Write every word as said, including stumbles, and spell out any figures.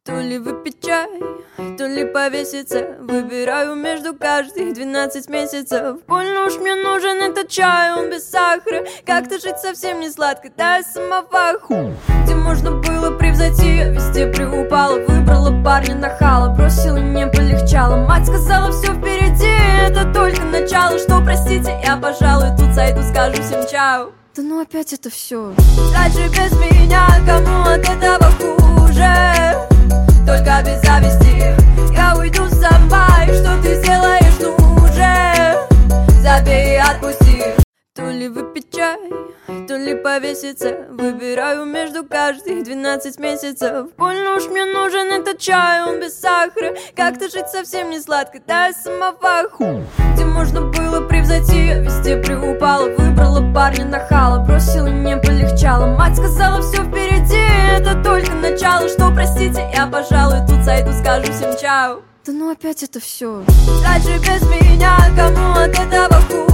То ли выпить чай, то ли повеситься. Выбираю между каждых двенадцать месяцев. Больно уж мне нужен этот чай, он без сахара. Как-то жить совсем не сладко, да и самого ху. Где можно было превзойти, я везде преупала. Выбрала парня нахала, бросила, не полегчало. Мать сказала, все впереди, это только начало. Что, простите, я, пожалуй, тут сойду, скажу всем чау. Да ну опять это все. Дальше без меня, кому от этого хуже? Только без зависти я уйду сама, и что ты сделаешь, ну уже забей и отпусти. То ли выпить чай, то ли повеситься. Выбираю между каждых двенадцать месяцев. Больно уж мне нужен этот чай, он без сахара. Как-то жить совсем не сладко, да и самого ху. Где можно было превзойти, я везде преупала. Выбрала парня нахала, бросила, не полегчало. Мать сказала, все впереди, это только начало. Что, простите, я, пожалуй, тут сойду, скажу всем чау. Да ну опять это все. Дальше без меня, кому от этого хуже?